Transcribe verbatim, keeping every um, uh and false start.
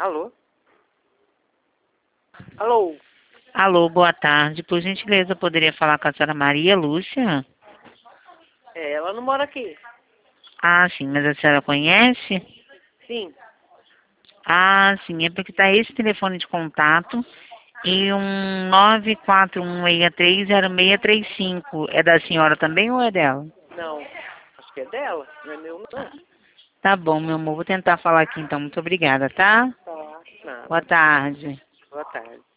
Alô? Alô? Alô, boa tarde. Por gentileza, eu poderia falar com a senhora Maria Lúcia? É, ela não mora aqui. Ah, sim, mas a senhora conhece? Sim. Ah, sim, é porque está esse telefone de contato e um nove quatro um seis três zero seis três cinco. É da senhora também ou é dela? Não. Acho que é dela. Não é meu, não. Tá bom, meu amor. Vou tentar falar aqui então. Muito obrigada, tá? Tá. Nada. Boa tarde. Boa tarde.